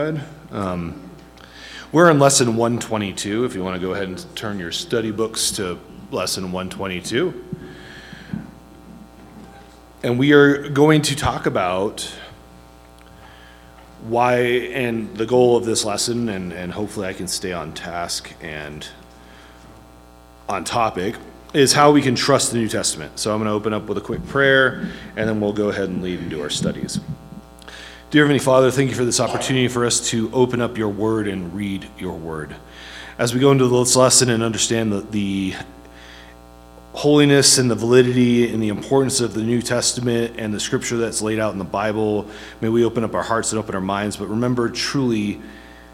We're in lesson 122, if you want to go ahead and turn your study books to lesson 122. And we are going to talk about why, and the goal of this lesson, and hopefully I can stay on task and on topic, is how we can trust the New Testament. So I'm going to open up with a quick prayer, and then we'll go ahead and lead into our studies. Dear Heavenly Father, thank you for this opportunity for us to open up your word and read your word. As we go into this lesson and understand the holiness and the validity and the importance of the New Testament and the scripture that's laid out in the Bible, may we open up our hearts and open our minds. But remember, truly,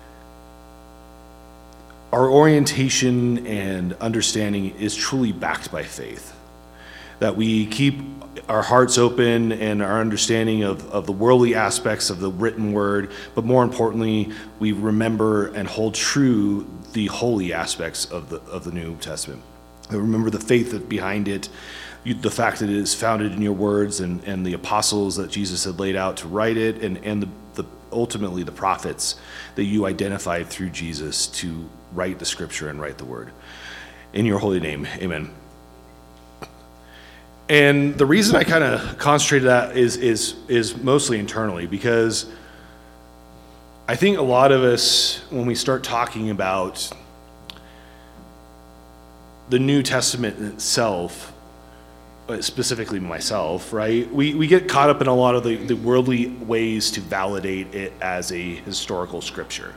our orientation and understanding is truly backed by faith. That we keep our hearts open and our understanding of the worldly aspects of the written word, but more importantly, we remember and hold true the holy aspects of the New Testament. And remember the faith behind it, the fact that it is founded in your words and the apostles that Jesus had laid out to write it, and ultimately the prophets that you identified through Jesus to write the scripture and write the word. In your holy name, amen. And the reason I kind of concentrated that is mostly internally, because I think a lot of us, when we start talking about the New Testament itself, specifically myself, right, we get caught up in a lot of the worldly ways to validate it as a historical scripture.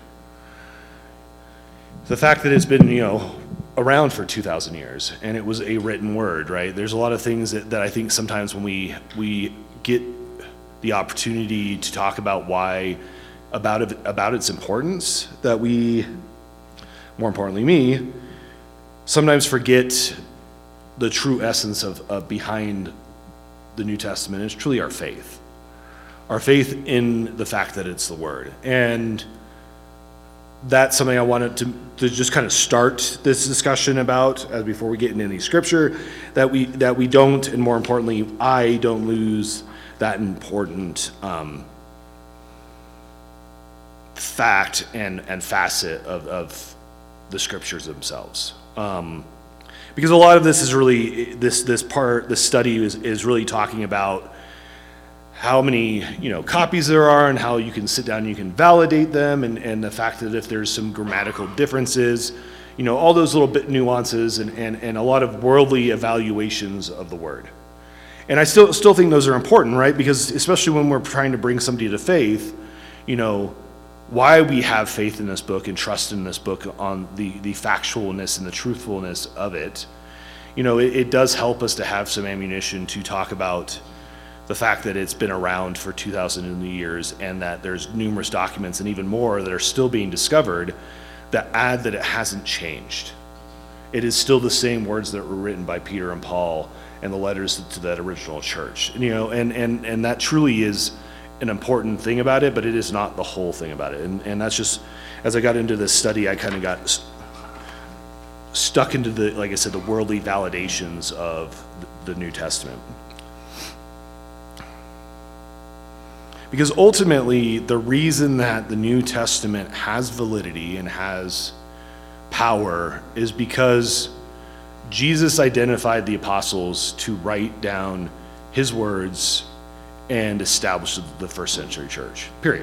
The fact that it's been, around for 2,000 years, and it was a written word, right? There's a lot of things that I think sometimes when we get the opportunity to talk about about its importance, that we, more importantly me, sometimes forget the true essence of behind the New Testament. It's truly our faith. Our faith in the fact that it's the word. And that's something I wanted to just kind of start this discussion about as before we get into any scripture, that we don't, and more importantly, I don't lose that important fact and facet of the scriptures themselves. Because a lot of this is really, this study is really talking about how many copies there are and how you can sit down and you can validate them, and the fact that if there's some grammatical differences, all those little bit nuances and a lot of worldly evaluations of the word. And I still think those are important, right? Because especially when we're trying to bring somebody to faith, why we have faith in this book and trust in this book on the factualness and the truthfulness of it, it does help us to have some ammunition to talk about the fact that it's been around for 2,000 years, and that there's numerous documents and even more that are still being discovered that add that it hasn't changed. It is still the same words that were written by Peter and Paul and the letters to that original church. And that truly is an important thing about it, but it is not the whole thing about it. And that's just, as I got into this study, I kind of got stuck into like I said, the worldly validations of the New Testament. Because ultimately, the reason that the New Testament has validity and has power is because Jesus identified the apostles to write down his words and establish the first century church, period.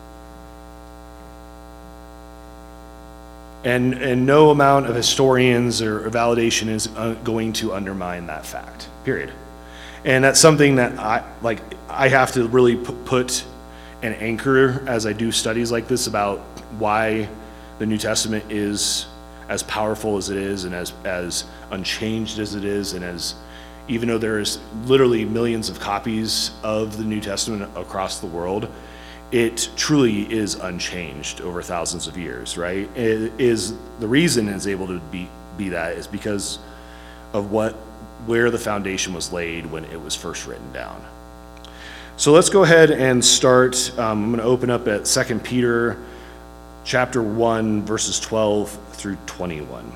And no amount of historians or validation is going to undermine that fact, period. And that's something that I have to really put an anchor as I do studies like this about why the New Testament is as powerful as it is and as unchanged as it is, and as even though there's literally millions of copies of the New Testament across the world, it truly is unchanged over thousands of years, right? It is the reason it's able to be that is because of where the foundation was laid when it was first written down. So let's go ahead and start. I'm going to open up at 2 Peter chapter 1, verses 12 through 21.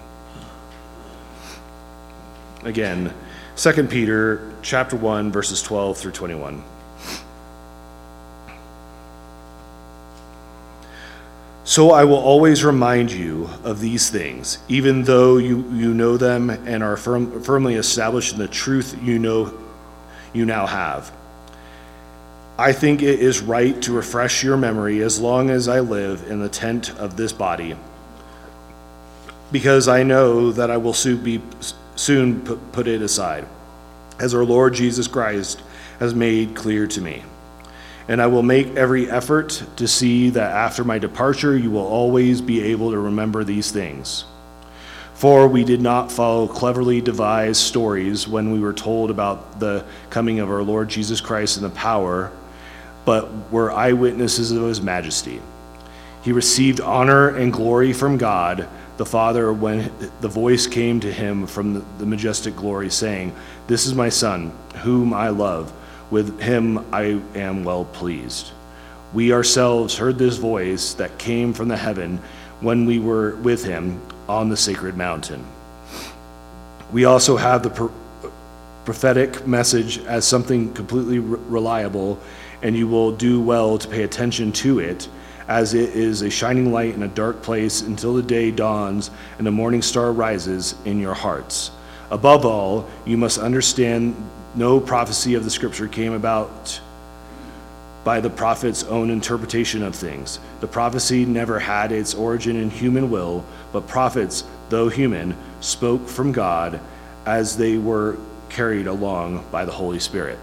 Again, 2 Peter chapter 1, verses 12 through 21. So I will always remind you of these things, even though you know them and are firmly established in the truth you now have. I think it is right to refresh your memory as long as I live in the tent of this body, because I know that I will soon put it aside, as our Lord Jesus Christ has made clear to me. And I will make every effort to see that after my departure you will always be able to remember these things. For we did not follow cleverly devised stories when we were told about the coming of our Lord Jesus Christ in the power, but were eyewitnesses of his majesty. He received honor and glory from God the Father when the voice came to him from the majestic glory, saying, "This is my Son, whom I love. With him I am well pleased." We ourselves heard this voice that came from the heaven when we were with him on the sacred mountain. We also have the prophetic message as something completely reliable, and you will do well to pay attention to it, as it is a shining light in a dark place until the day dawns and the morning star rises in your hearts. Above all, you must understand no prophecy of the scripture came about by the prophet's own interpretation of things. The prophecy never had its origin in human will, but prophets, though human, spoke from God as they were carried along by the Holy Spirit.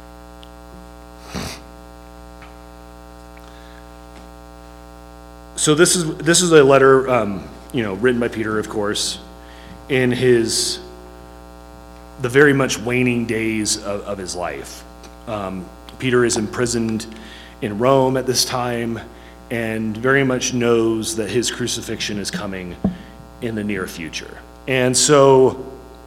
So this is a letter, written by Peter, of course, in the very much waning days of his life. Peter is imprisoned in Rome at this time and very much knows that his crucifixion is coming in the near future. And so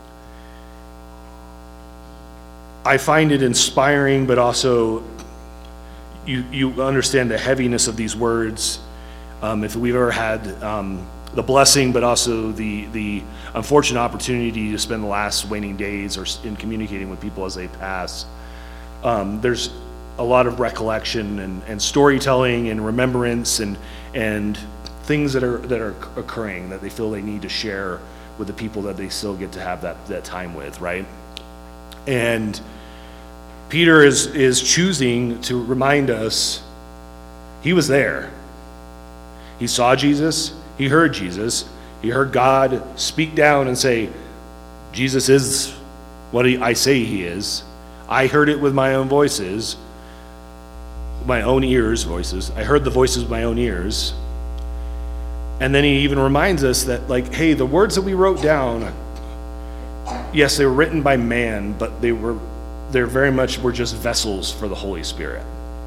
I find it inspiring, but also you understand the heaviness of these words. If we've ever had the blessing, but also the unfortunate opportunity to spend the last waning days or in communicating with people as they pass, there's a lot of recollection and storytelling and remembrance and things that are occurring that they feel they need to share with the people that they still get to have that time with, right? And Peter is choosing to remind us he was there. He saw Jesus, he heard Jesus, he heard God speak down and say, Jesus is what I say he is. I heard it with my own voices, my own ears' voices. I heard the voices with my own ears. And then he even reminds us that, hey, the words that we wrote down, yes, they were written by man, but they very much were just vessels for the Holy Spirit.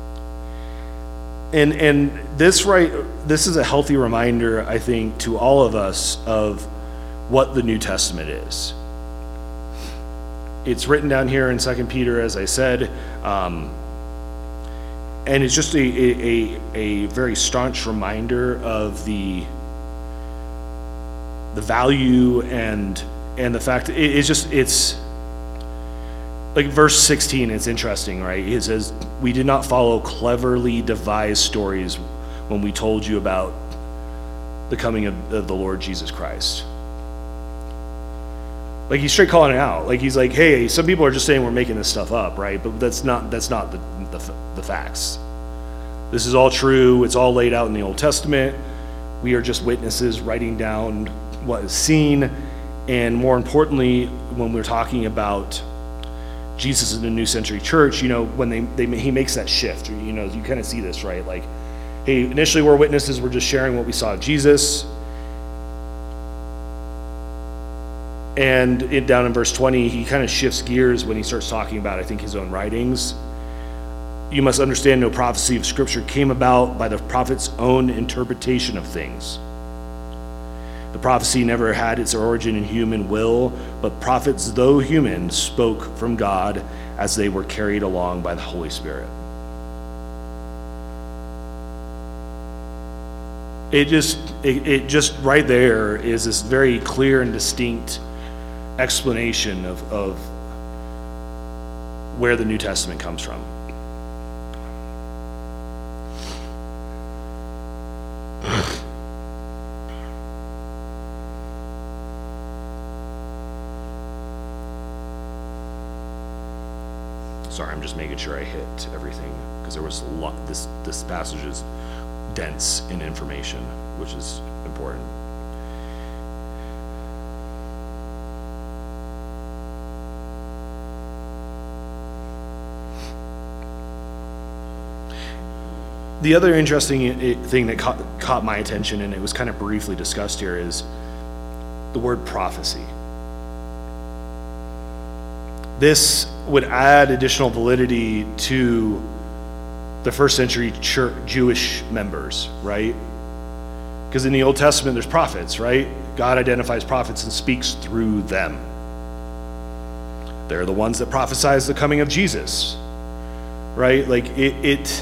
And this is a healthy reminder, I think, to all of us of what the New Testament is. It's written down here in 2 Peter, as I said, and it's just a very staunch reminder of the value and the fact it's like verse 16. It's interesting, right? It says, "We did not follow cleverly devised stories when we told you about the coming of the Lord Jesus Christ." Like, he's straight calling it out. Like, he's like, hey, some people are just saying we're making this stuff up, right? But that's not the facts. This is all true. It's all laid out in the Old Testament. We are just witnesses writing down what is seen. And more importantly, when we're talking about Jesus in the New Century Church, when he makes that shift, you kind of see this, right? Like, hey, initially we're witnesses, we're just sharing what we saw of Jesus. And down in verse 20, he kind of shifts gears when he starts talking about, I think, his own writings. You must understand no prophecy of Scripture came about by the prophet's own interpretation of things. The prophecy never had its origin in human will, but prophets, though human, spoke from God as they were carried along by the Holy Spirit. It just right there is this very clear and distinct explanation of where the New Testament comes from. Sorry, I'm just making sure I hit everything, because there was a lot, this passage is dense in information, which is important. The other interesting thing that caught my attention, and it was kind of briefly discussed here, is the word prophecy. This would add additional validity to the first century Jewish members, right? Because in the Old Testament, there's prophets, right? God identifies prophets and speaks through them. They're the ones that prophesize the coming of Jesus, right? Like it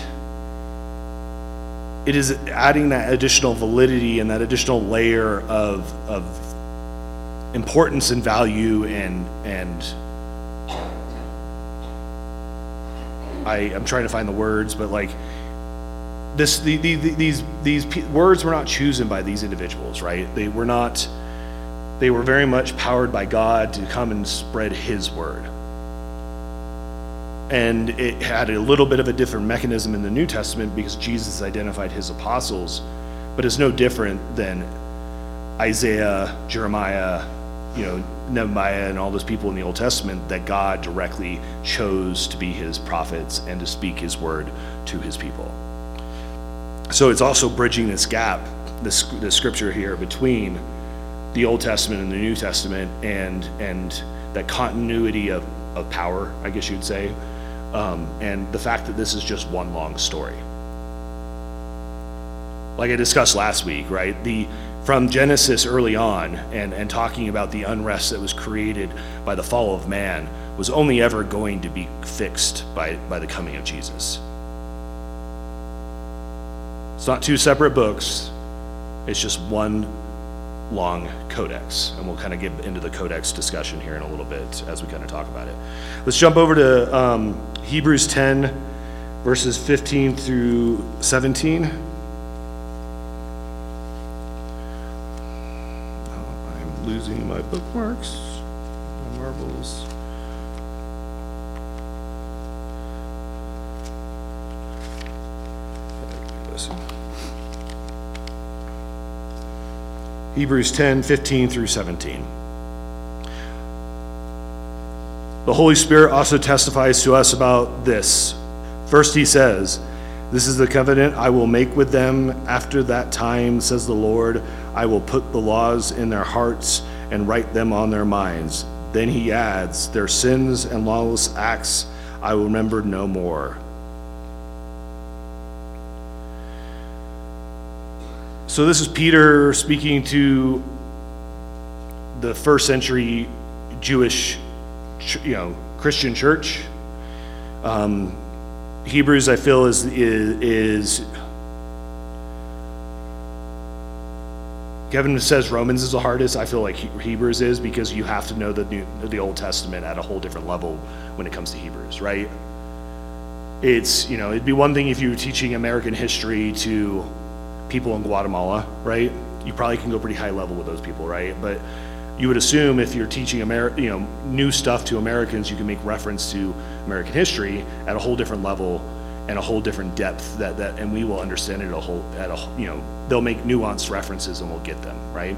is adding that additional validity and that additional layer of importance and value, and I'm trying to find the words, but like these words were not chosen by these individuals, right? They were very much powered by God to come and spread His word. And it had a little bit of a different mechanism in the New Testament because Jesus identified His apostles, but it's no different than Isaiah, Jeremiah, Nehemiah, and all those people in the Old Testament that God directly chose to be His prophets and to speak His word to His people. So it's also bridging this gap, this scripture here between the Old Testament and the New Testament, and that continuity of power, I guess you'd say, and the fact that this is just one long story. Like I discussed last week, right? From Genesis early on, and talking about the unrest that was created by the fall of man, was only ever going to be fixed by the coming of Jesus. It's not two separate books, it's just one long codex, and we'll kind of get into the codex discussion here in a little bit as we kind of talk about it. Let's jump over to Hebrews 10, verses 15 through 17. I'm losing my bookmarks, my marbles. Hebrews 10, 15 through 17. The Holy Spirit also testifies to us about this. First he says, "This is the covenant I will make with them after that time, says the Lord. I will put the laws in their hearts and write them on their minds." Then he adds, "Their sins and lawless acts I will remember no more." So this is Peter speaking to the first century Jewish, Christian church. Hebrews, I feel, is Kevin says Romans is the hardest. I feel like Hebrews is, because you have to know the Old Testament at a whole different level when it comes to Hebrews, right? It's, it'd be one thing if you were teaching American history to people in Guatemala, right? You probably can go pretty high level with those people, right? But you would assume if you're teaching new stuff to Americans, you can make reference to American history at a whole different level and a whole different depth and we will understand it they'll make nuanced references and we'll get them, right?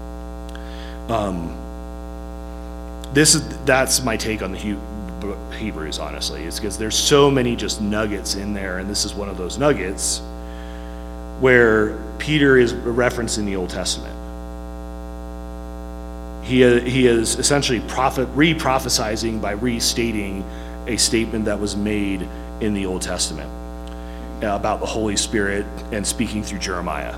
That's my take on the Hebrews, honestly. It's because there's so many just nuggets in there, and this is one of those nuggets where Peter is referencing the Old Testament. He is essentially re-prophesizing by restating a statement that was made in the Old Testament about the Holy Spirit and speaking through Jeremiah.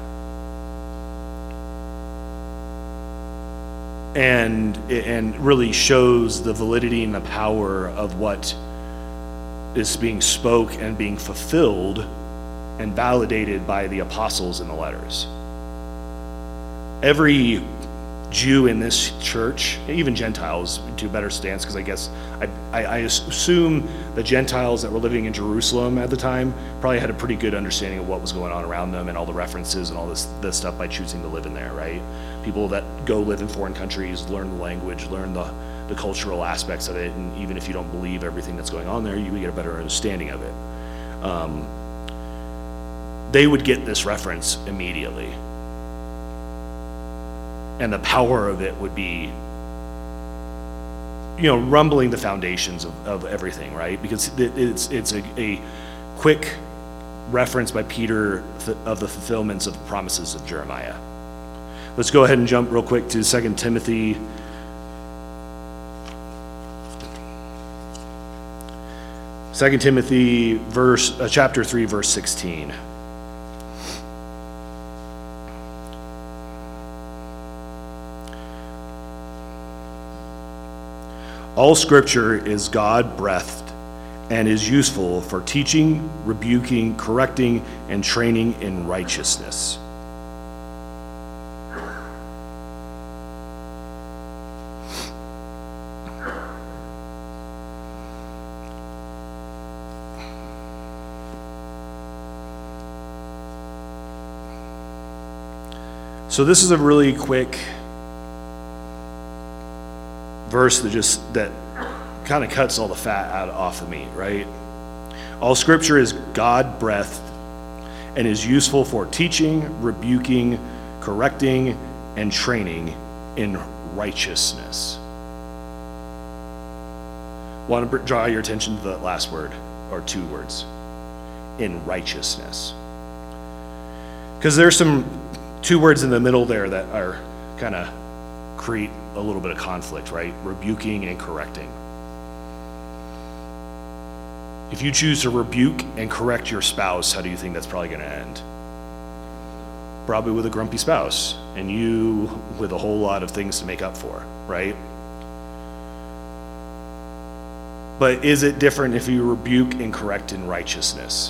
And really shows the validity and the power of what is being spoke and being fulfilled and validated by the apostles in the letters. Every Jew in this church, even Gentiles, to a better stance, because I guess I assume the Gentiles that were living in Jerusalem at the time probably had a pretty good understanding of what was going on around them and all the references and all this stuff by choosing to live in there, right? People that go live in foreign countries, learn the language, learn the cultural aspects of it, and even if you don't believe everything that's going on there, you would get a better understanding of it. They would get this reference immediately. And the power of it would be, rumbling the foundations of everything, right? Because it's a quick reference by Peter of the fulfillments of the promises of Jeremiah. Let's go ahead and jump real quick to 2 Timothy. 2 Timothy chapter 3, verse 16. All scripture is God-breathed and is useful for teaching, rebuking, correcting, and training in righteousness. So this is a really quick verse that kind of cuts all the fat off the meat, right? All scripture is God-breathed and is useful for teaching, rebuking, correcting, and training in righteousness. Want to draw your attention to the last word, or two words, in righteousness. Because there's some two words in the middle there that are kind of create a little bit of conflict, right? Rebuking and correcting. If you choose to rebuke and correct your spouse, how do you think that's probably going to end? Probably with a grumpy spouse, and you with a whole lot of things to make up for, right? But is it different if you rebuke and correct in righteousness?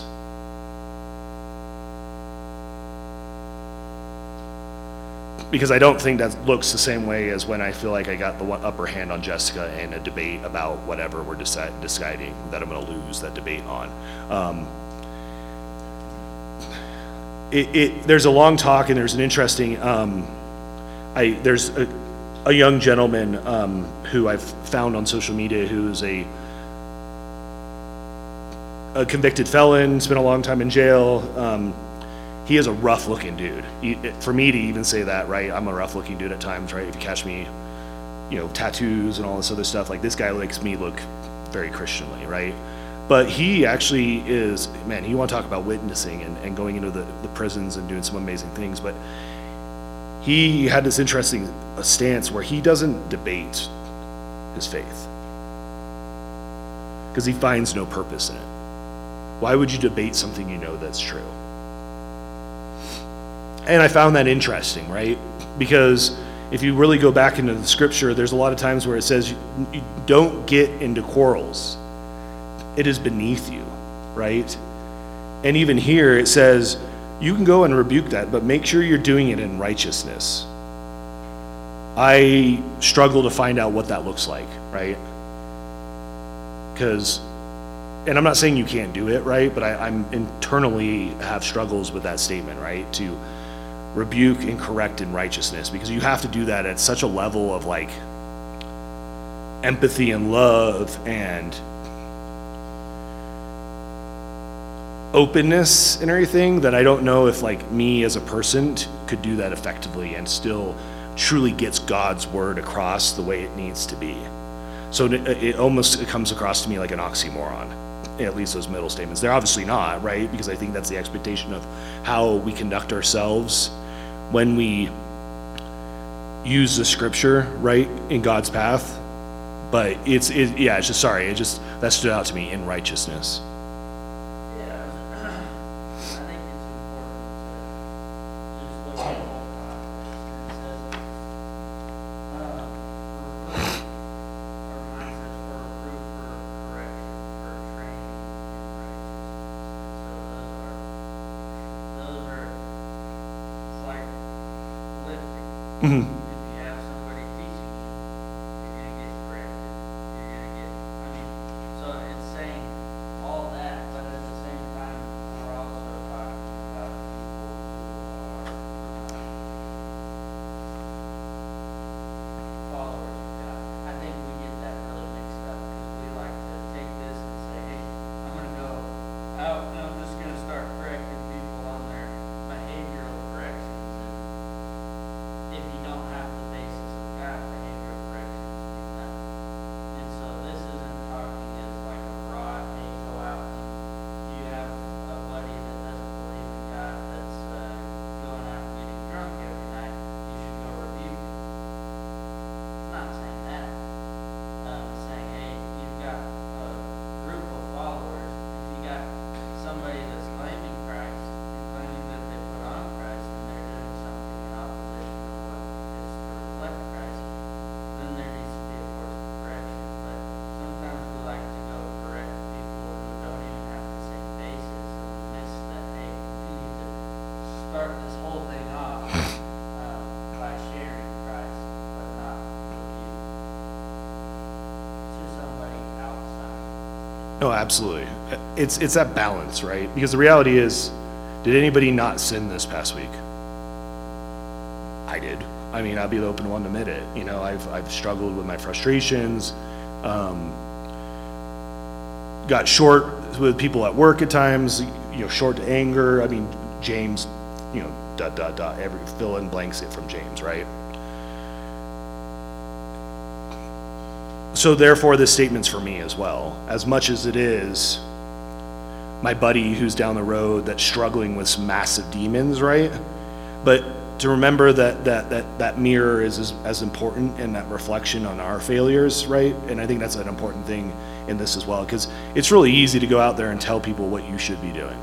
Because I don't think that looks the same way as when I feel like I got the upper hand on Jessica in a debate about whatever we're deciding that I'm going to lose that debate on. There's a long talk, and there's an interesting. There's a young gentleman who I've found on social media who's a convicted felon, spent a long time in jail. He is a rough-looking dude. For me to even say that, right? I'm a rough-looking dude at times, right? If you catch me, tattoos and all this other stuff, like this guy makes me look very Christianly, right? But he actually is, man, you want to talk about witnessing and going into the prisons and doing some amazing things, but he had this interesting stance where he doesn't debate his faith because he finds no purpose in it. Why would you debate something you know that's true? And I found that interesting, right? Because if you really go back into the scripture, there's a lot of times where it says, you don't get into quarrels. It is beneath you, right? And even here it says, you can go and rebuke that, but make sure you're doing it in righteousness. I struggle to find out what that looks like, right? And I'm not saying you can't do it, right? But I'm internally have struggles with that statement, right? To rebuke and correct in righteousness, because you have to do that at such a level of like empathy and love and openness and everything that I don't know if like me as a person could do that effectively and still truly gets God's word across the way it needs to be. So it comes across to me like an oxymoron, at least those middle statements. They're obviously not, right? Because I think that's the expectation of how we conduct ourselves when we use the scripture, right, in God's path. But that stood out to me, in righteousness. Mm-hmm. If you have somebody teaching you, you're going to get corrected. So it's saying all that, but at the same time, we're also talking about people who are followers of God. I think we get No, absolutely. It's that balance, right? Because the reality is, did anybody not sin this past week? I did. I mean, I'll be the open one to admit it. You know, I've struggled with my frustrations, got short with people at work at times, you know, short to anger. I mean, James, you know, every fill in blanks it from James, right? So therefore, this statement's for me as well. As much as it is my buddy who's down the road that's struggling with some massive demons, right? But to remember that mirror is as important, and that reflection on our failures, right? And I think that's an important thing in this as well, because it's really easy to go out there and tell people what you should be doing.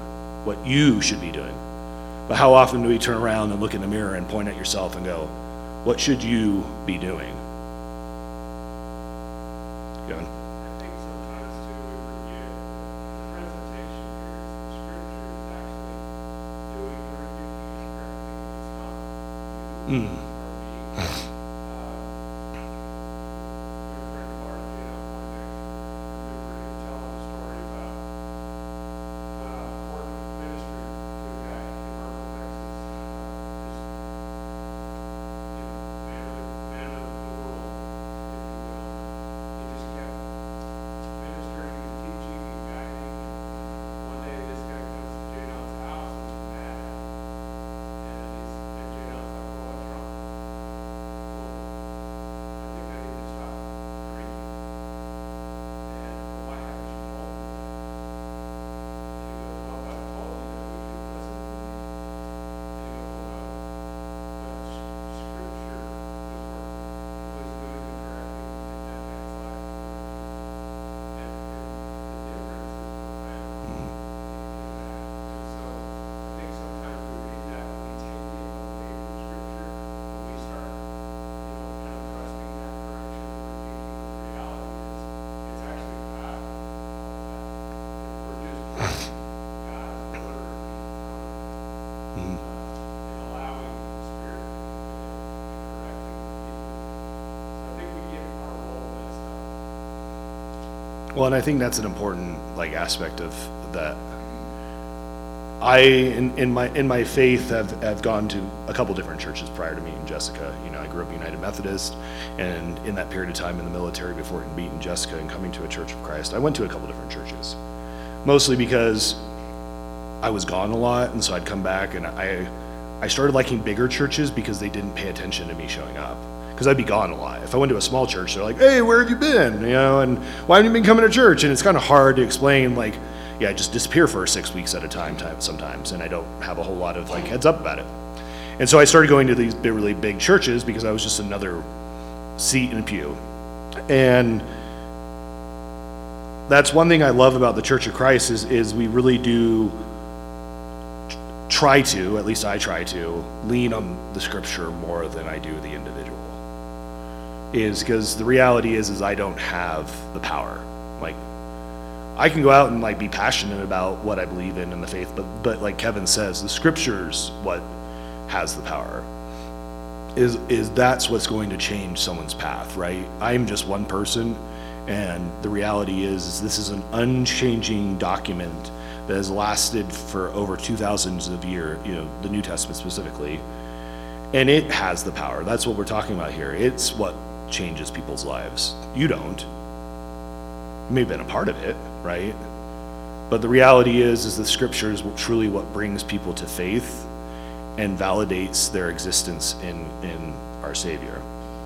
But how often do we turn around and look in the mirror and point at yourself and go, what should you be doing? Kevin? I think sometimes too we forget the presentation here is the scripture is actually doing the rebuking and correcting. It's not you or me. A good friend of ours, Jay Poindexter, remember him telling a story about working ministry to a guy in Marshall, Texas. Man of the world, if you will. He just kept ministering and teaching and guiding. And one day this guy comes to Jadon's house and he's mad at him. And Jadon's like, well, what's wrong? Well, I think I need to stop drinking. And well, why haven't you told me that? And he goes, well, if I told you that, would you listen to me? And he goes, well, no. But scripture was working. It was doing the correcting in that man's life. And the difference is profound in that. And so I think sometimes we read that and we take it away from scripture and we start, kind of trusting that correction and repeating. The reality is it's actually God. If we're just putting God's word in front of us, and allowing the Spirit to come in and correcting people. So I think we get our role messed up. Well, and I think that's an important aspect of that. I in my faith have gone to a couple different churches prior to meeting Jessica. You know, I grew up United Methodist, and in that period of time in the military before meeting Jessica and coming to a Church of Christ, I went to a couple different churches, mostly because I was gone a lot, and so I'd come back, and I started liking bigger churches because they didn't pay attention to me showing up. Because I'd be gone a lot. If I went to a small church, they're like, hey, where have you been? You know, and why haven't you been coming to church? And it's kind of hard to explain, yeah, I just disappear for 6 weeks at a time sometimes, and I don't have a whole lot of heads up about it. And so I started going to these really big churches because I was just another seat in a pew. And that's one thing I love about the Church of Christ is we really do try to, at least I try to, lean on the scripture more than I do the individual. Is because the reality is I don't have the power. I can go out and be passionate about what I believe in the faith, but like Kevin says, the scripture's what has the power. Is that's what's going to change someone's path, right? I'm just one person, and the reality is this is an unchanging document that has lasted for over 2,000 of years, the New Testament specifically, and it has the power. That's what we're talking about here. It's what changes people's lives. You don't. You may have been a part of it, right? But the reality is the scripture is truly what brings people to faith and validates their existence in our Savior.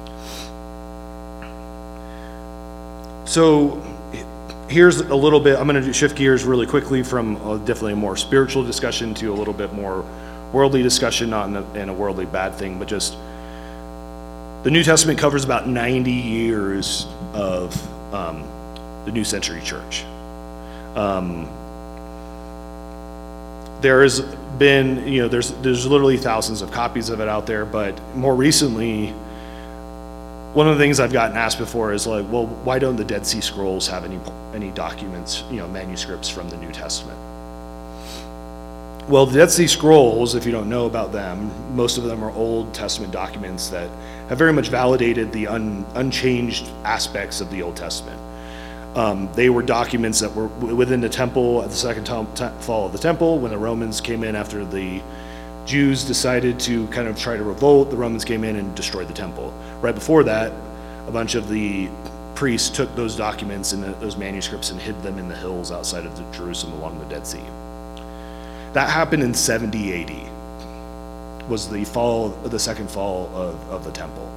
So here's a little bit, I'm going to shift gears really quickly from definitely a more spiritual discussion to a little bit more worldly discussion, not in a worldly bad thing, but just the New Testament covers about 90 years of the New Century Church. There has been, there's literally thousands of copies of it out there, but more recently, one of the things I've gotten asked before is well, why don't the Dead Sea Scrolls have any documents, manuscripts from the New Testament? Well, the Dead Sea Scrolls, if you don't know about them, most of them are Old Testament documents that have very much validated the unchanged aspects of the Old Testament. They were documents that were within the temple at the second fall of the temple. When the Romans came in after the Jews decided to kind of try to revolt, the Romans came in and destroyed the temple. Right before that, a bunch of the priests took those documents and those manuscripts and hid them in the hills outside of Jerusalem along the Dead Sea. That happened in 70 AD, was the second fall of the temple.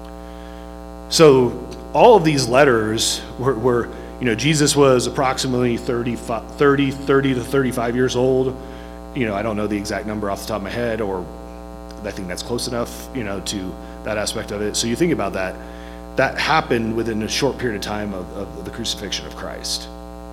So all of these letters were Jesus was approximately 30 to 35 years old. I don't know the exact number off the top of my head, or I think that's close enough, to that aspect of it. So you think about that. That happened within a short period of time of the crucifixion of Christ.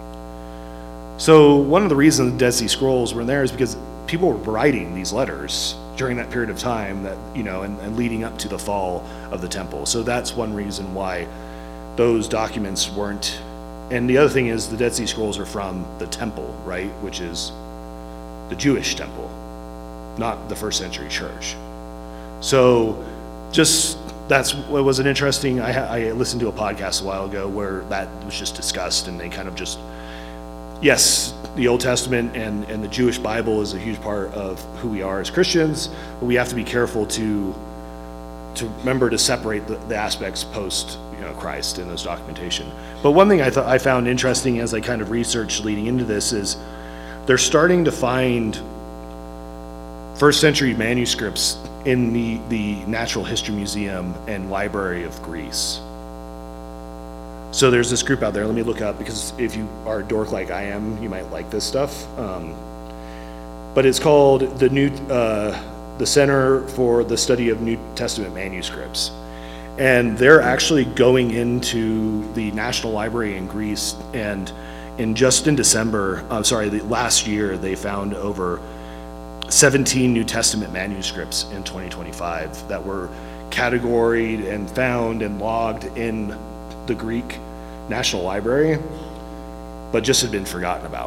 So one of the reasons the Dead Sea Scrolls were in there is because people were writing these letters during that period of time that, and leading up to the fall of the temple. So that's one reason why those documents weren't. And the other thing is the Dead Sea Scrolls are from the temple, right? Which is the Jewish temple, not the first century church. So that's what was an interesting, I listened to a podcast a while ago where that was just discussed, and they kind of just, yes, the Old Testament and the Jewish Bible is a huge part of who we are as Christians, but we have to be careful to remember to separate the aspects post Christ in those documentation. But one thing I found interesting as I kind of researched leading into this is they're starting to find first century manuscripts in the Natural History Museum and Library of Greece. So there's this group out there, let me look up, because if you are a dork like I am, you might like this stuff. But it's called the Center for the Study of New Testament Manuscripts. And they're actually going into the National Library in Greece, and in December, last year, they found over 17 New Testament manuscripts in 2025 that were categoried and found and logged in the Greek National Library, but just had been forgotten about.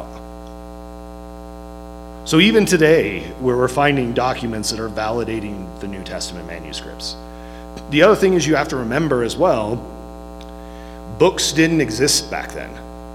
So even today, where we're finding documents that are validating the New Testament manuscripts. The other thing is you have to remember as well, books didn't exist back then.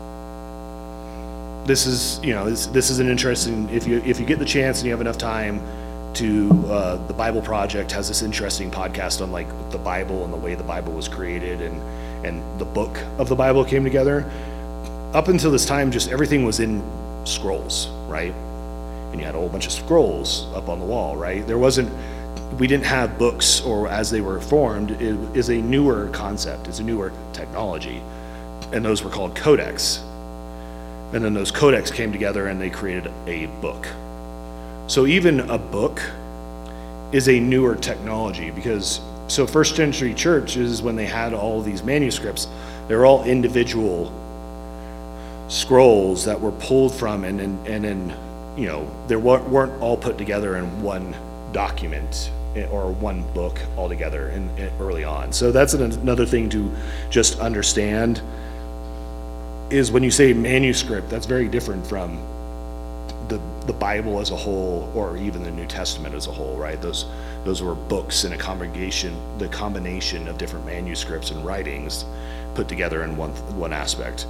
This is an interesting, if you get the chance and you have enough time to, the Bible Project has this interesting podcast on like the Bible and the way the Bible was created and the book of the Bible came together. Up until this time, just everything was in scrolls, right? And you had a whole bunch of scrolls up on the wall, right? We didn't have books, or as they were formed, it is a newer concept, it's a newer technology. And those were called codex. And then those codex came together and they created a book. So even a book is a newer technology, because first century churches, when they had all of these manuscripts, they were all individual scrolls that were pulled from and then they weren't all put together in one document or one book altogether early on. So that's another thing to just understand, is when you say manuscript, that's very different from the Bible as a whole, or even the New Testament as a whole, right? Those were books in the combination of different manuscripts and writings put together in one aspect.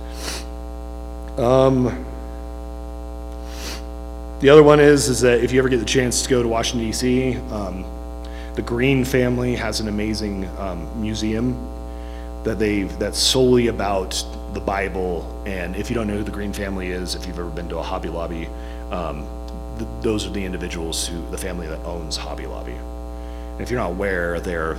The other one is that if you ever get the chance to go to Washington, D.C., the Green family has an amazing museum that's solely about the Bible. And if you don't know who the Green family is, if you've ever been to a Hobby Lobby, those are the individuals the family that owns Hobby Lobby. And if you're not aware, they're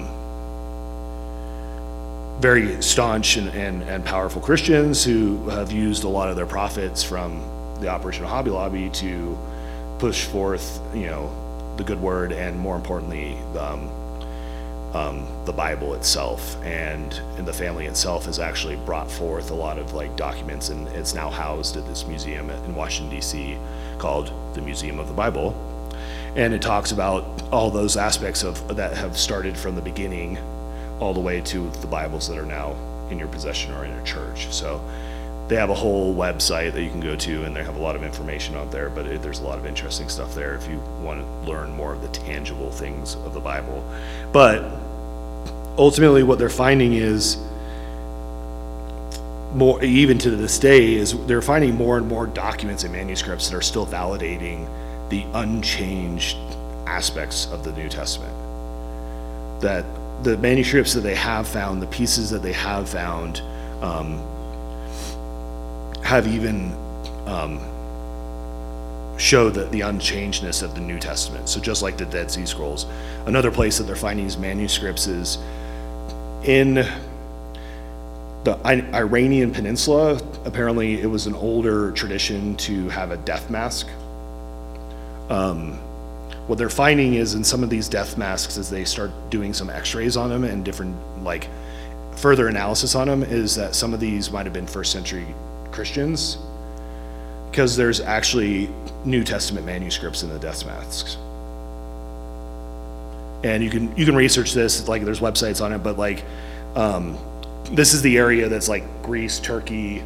very staunch and powerful Christians who have used a lot of their profits from the operation of Hobby Lobby to push forth, the good word, and more importantly, the Bible itself. And the family itself has actually brought forth a lot of documents, and it's now housed at this museum in Washington, D.C. called the Museum of the Bible. And it talks about all those aspects that have started from the beginning all the way to the Bibles that are now in your possession or in your church. So they have a whole website that you can go to, and they have a lot of information out there, but there's a lot of interesting stuff there if you want to learn more of the tangible things of the Bible. But ultimately what they're finding is more, even to this day, is they're finding more and more documents and manuscripts that are still validating the unchanged aspects of the New Testament. That the manuscripts that they have found, the pieces that they have found, have even show the unchangedness of the New Testament. So just like the Dead Sea Scrolls, another place that they're finding these manuscripts is in the Iranian Peninsula. Apparently it was an older tradition to have a death mask. What they're finding is in some of these death masks, as they start doing some x-rays on them and different, like, further analysis on them, is that some of these might have been first century Christians, because there's actually New Testament manuscripts in the death masks. And you can research this, like, there's websites on it, but like, this is the area that's like Greece, Turkey,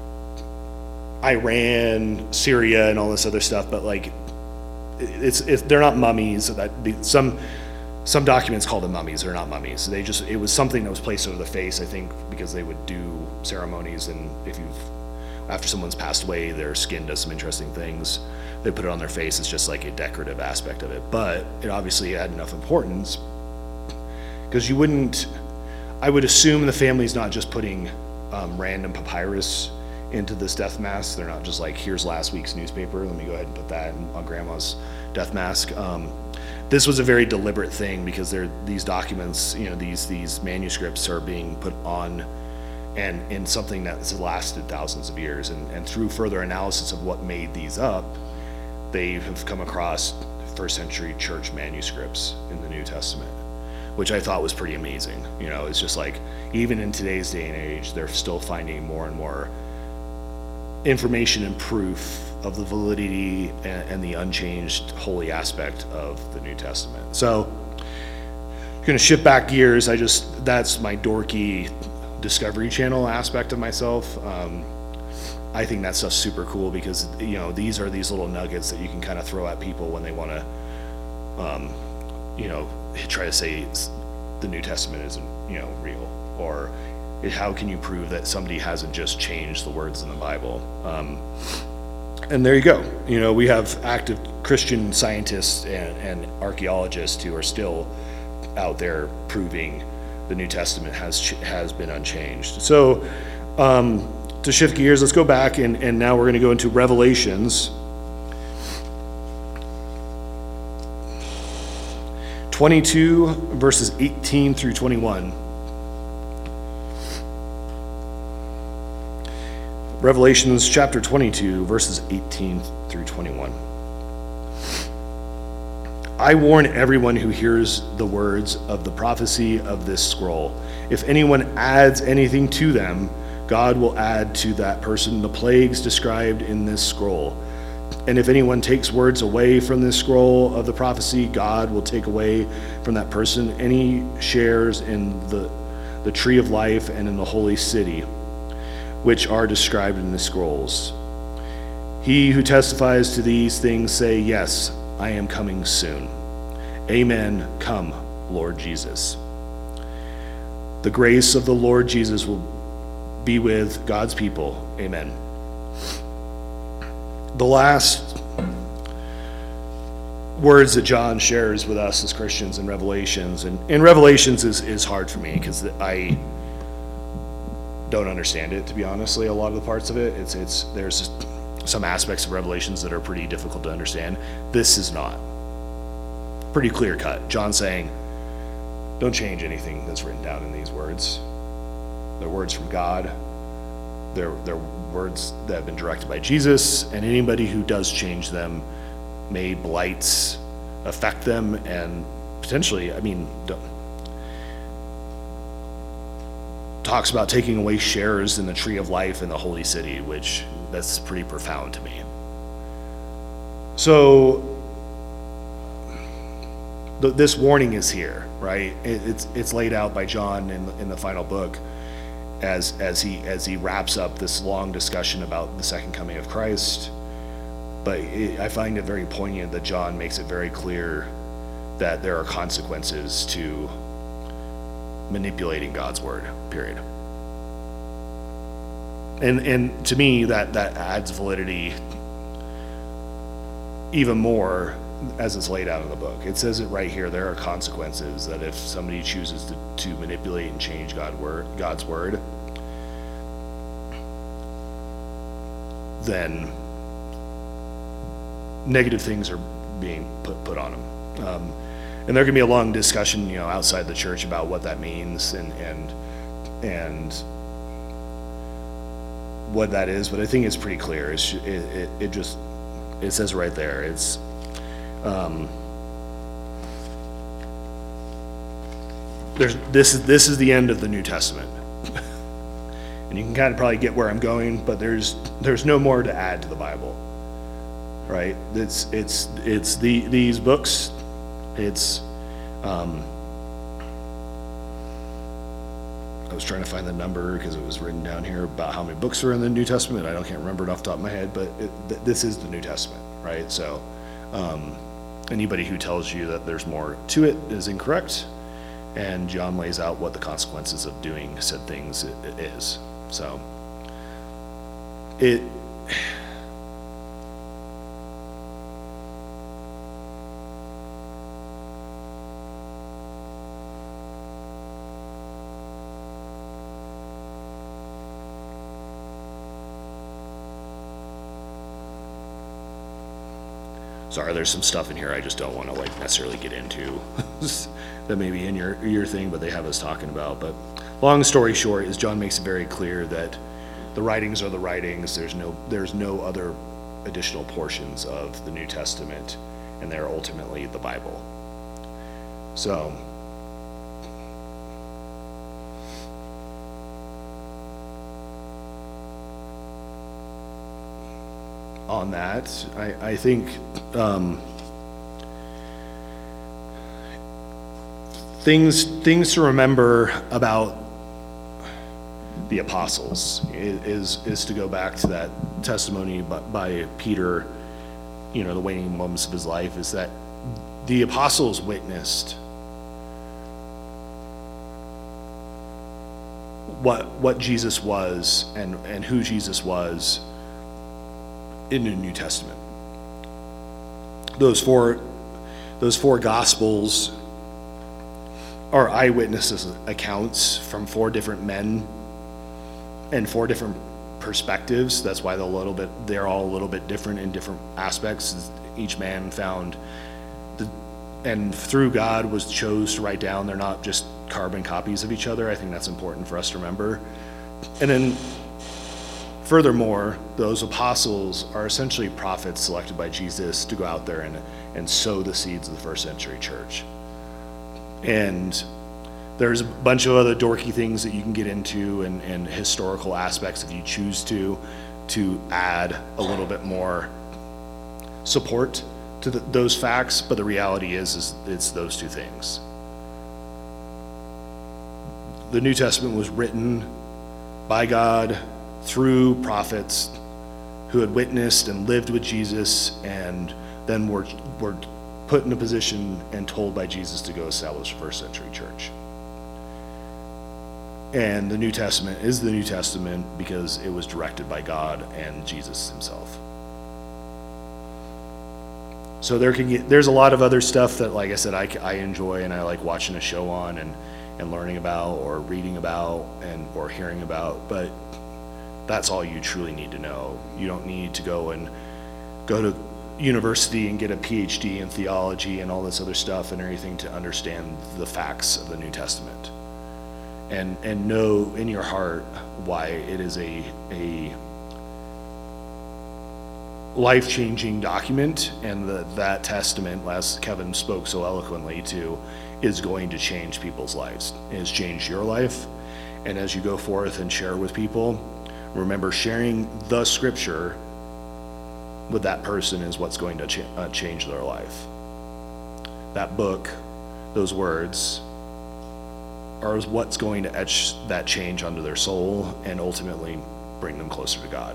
Iran, Syria, and all this other stuff. But like, they're not mummies. Some documents call them mummies. They're not mummies. It was something that was placed over the face, I think, because they would do ceremonies, and after someone's passed away, their skin does some interesting things. They put it on their face. It's just like a decorative aspect of it. But it obviously had enough importance, because I would assume the family's not just putting random papyrus into this death mask. They're not just like, here's last week's newspaper, let me go ahead and put that on grandma's death mask. This was a very deliberate thing, because these documents, these manuscripts are being put on and in something that's lasted thousands of years. And through further analysis of what made these up, they have come across first century church manuscripts in the New Testament, which I thought was pretty amazing. It's just like, even in today's day and age, they're still finding more and more information and proof of the validity and the unchanged holy aspect of the New Testament. So, I'm gonna shift back gears. That's my dorky Discovery Channel aspect of myself. I think that stuff's super cool, because these are these little nuggets that you can kind of throw at people when they want to try to say the New Testament isn't real, or how can you prove that somebody hasn't just changed the words in the Bible. And there you go. We have active Christian scientists and archaeologists who are still out there proving the New Testament has been unchanged. So to shift gears, let's go back, and now we're going to go into Revelations 22, verses 18 through 21. Revelations chapter 22, verses 18 through 21. I warn everyone who hears the words of the prophecy of this scroll. If anyone adds anything to them, God will add to that person the plagues described in this scroll. And if anyone takes words away from this scroll of the prophecy, God will take away from that person any shares in the tree of life and in the holy city, which are described in the scrolls. He who testifies to these things say, yes, I am coming soon. Amen. Come, Lord Jesus. The grace of the Lord Jesus will be with God's people. Amen. The last words that John shares with us as Christians in Revelations, and Revelations is hard for me, because I don't understand it, to be honestly. A lot of the parts of it, there's some aspects of Revelations that are pretty difficult to understand. This is not. Pretty clear cut. John saying, don't change anything that's written down in these words. They're words from God. They're words that have been directed by Jesus, and anybody who does change them may blights affect them, and potentially, talks about taking away shares in the tree of life in the holy city, which that's pretty profound to me. So this warning is here, right? It's laid out by John in the final book as he wraps up this long discussion about the second coming of Christ. But I find it very poignant that John makes it very clear that there are consequences to manipulating God's word, period. And to me, that adds validity even more as it's laid out in the book. It says it right here. There are consequences that if somebody chooses to manipulate and change God's word, then negative things are being put on them. And there can be a long discussion, outside the church about what that means and what that is, but I think it's pretty clear. It says right there. It's this is the end of the New Testament, and you can kind of probably get where I'm going. But there's no more to add to the Bible, right? It's these books. It's I was trying to find the number because it was written down here about how many books are in the New Testament. I can't remember it off the top of my head, but this is the New Testament, right? So anybody who tells you that there's more to it is incorrect, and John lays out what the consequences of doing said things is. So sorry, there's some stuff in here I just don't want to necessarily get into that may be in your thing, but they have us talking about. But long story short is John makes it very clear that the writings are the writings. There's no other additional portions of the New Testament, and they're ultimately the Bible. So on that, I think things to remember about the apostles is to go back to that testimony by Peter, the waning moments of his life, is that the apostles witnessed what Jesus was and who Jesus was in the New Testament. Those four Gospels are eyewitnesses accounts from four different men and four different perspectives. That's why they're all a little bit different in different aspects. Each man found and through God was chose to write down. They're not just carbon copies of each other. I think that's important for us to remember. And then furthermore, those apostles are essentially prophets selected by Jesus to go out there and sow the seeds of the first century church. And there's a bunch of other dorky things that you can get into and historical aspects if you choose to add a little bit more support to those facts, but the reality is it's those two things. The New Testament was written by God through prophets who had witnessed and lived with Jesus, and then were put in a position and told by Jesus to go establish a first century church. And the New Testament is the New Testament because it was directed by God and Jesus himself. So there's a lot of other stuff that, like I said, I enjoy and I like watching a show on and learning about or reading about or hearing about, but that's all you truly need to know. You don't need to go to university and get a PhD in theology and all this other stuff and everything to understand the facts of the New Testament. And know in your heart why it is a life-changing document, and that testament, as Kevin spoke so eloquently to, is going to change people's lives. It has changed your life, and as you go forth and share with people, remember, sharing the scripture with that person is what's going to change their life. That book, those words, are what's going to etch that change onto their soul and ultimately bring them closer to God.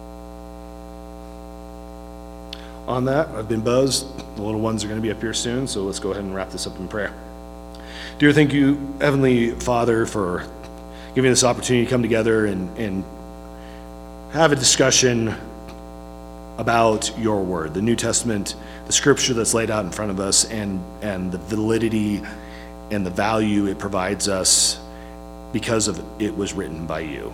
On that, I've been Buzz. The little ones are going to be up here soon, so let's go ahead and wrap this up in prayer. Dear, thank you, Heavenly Father, for giving us this opportunity to come together and have a discussion about your word, the New Testament, the scripture that's laid out in front of us, and the validity and the value it provides us because of it was written by you,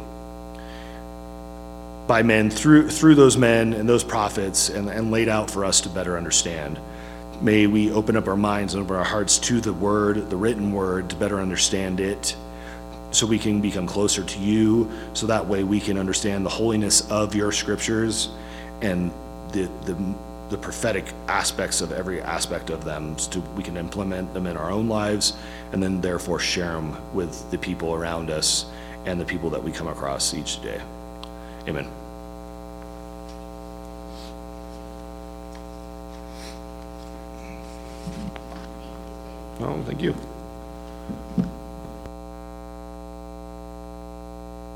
by men, through those men and those prophets, and laid out for us to better understand. May we open up our minds and open our hearts to the word, the written word, to better understand it, so we can become closer to you, so that way we can understand the holiness of your scriptures and the prophetic aspects of every aspect of them, so we can implement them in our own lives, and then therefore share them with the people around us and the people that we come across each day. Amen. Oh, thank you.